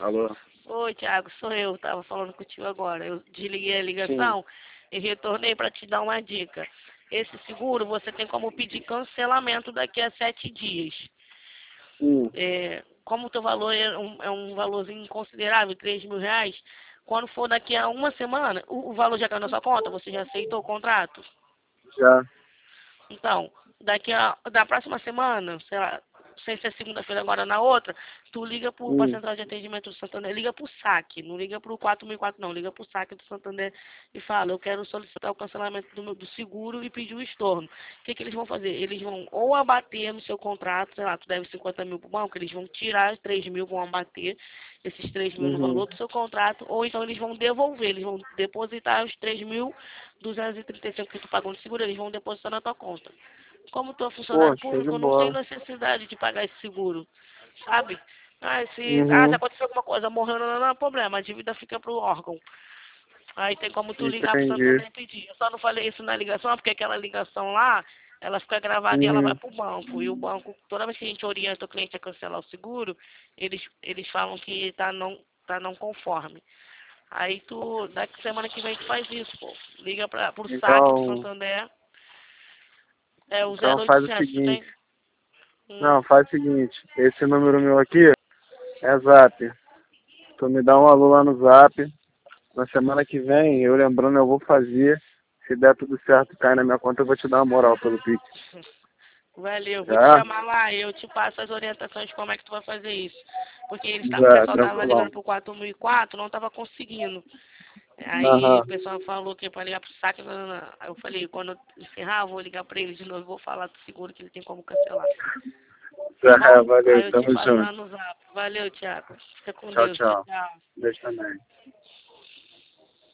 Alô? Oi, Thiago, sou eu. Tava falando contigo agora. Eu desliguei a Sim. ligação e retornei para te dar uma dica. Esse seguro você tem como pedir cancelamento daqui a 7 dias. Hum. Como o teu valor é um valorzinho considerável, R$ 3.000, quando for daqui a uma semana, o valor já caiu na sua conta? Você já aceitou o contrato? Já. Então, da próxima semana, sei lá, sem ser segunda-feira, agora na outra, tu liga pra Central de Atendimento do Santander, liga pro saque, não liga pro 4004 não, liga pro saque do Santander e fala, eu quero solicitar o cancelamento do seguro e pedir o estorno. O que eles vão fazer? Eles vão ou abater no seu contrato, sei lá, tu deve 50 mil pro banco, eles vão tirar os 3 mil, vão abater esses 3 mil no valor do seu contrato, ou então eles vão devolver, eles vão depositar os 3.235 que tu pagou no seguro, eles vão depositar na tua conta. Como tu é Pô, funcionário show de público, eu não tenho bola. necessidade de pagar esse seguro, sabe? Se Uhum. acontecer alguma coisa, morreu, não é problema, a dívida fica pro órgão. Aí tem como tu ligar pro Entendi. Santander e pedir. Eu só não falei isso na ligação, porque aquela ligação lá, ela fica gravada e ela vai Uhum. pro banco. E o banco, toda vez que a gente orienta o cliente a cancelar o seguro, eles falam que tá não conforme. Aí daqui semana que vem tu faz isso, pô. Liga pro saque do Então, Santander, é o então faz o 0800, tu seguinte. tem? Hum. Não, faz o seguinte. Esse número meu aqui é Zap. Tu me dá um alô lá no Zap. Na semana que vem, eu lembrando, eu vou fazer. Se der tudo certo, cai na minha conta, eu vou te dar uma moral pelo Pix. Valeu, vou te Já? chamar lá e eu te passo as orientações de como é que tu vai fazer isso. Porque o Já, pessoal tava ligando tranquilão. pro 4004, não tava conseguindo. Aí o Aham. pessoal falou que para ligar pro saque, não, não, não. Aí eu falei, quando eu encerrar, eu vou ligar pra ele de novo, vou falar do seguro que ele tem como cancelar. Tá Já, bom? valeu, Aí eu te tamo passo lá junto. no zap. Valeu, Thiago. Fica com Tchau, Deus. Tchau, tchau. tchau. Beijo também.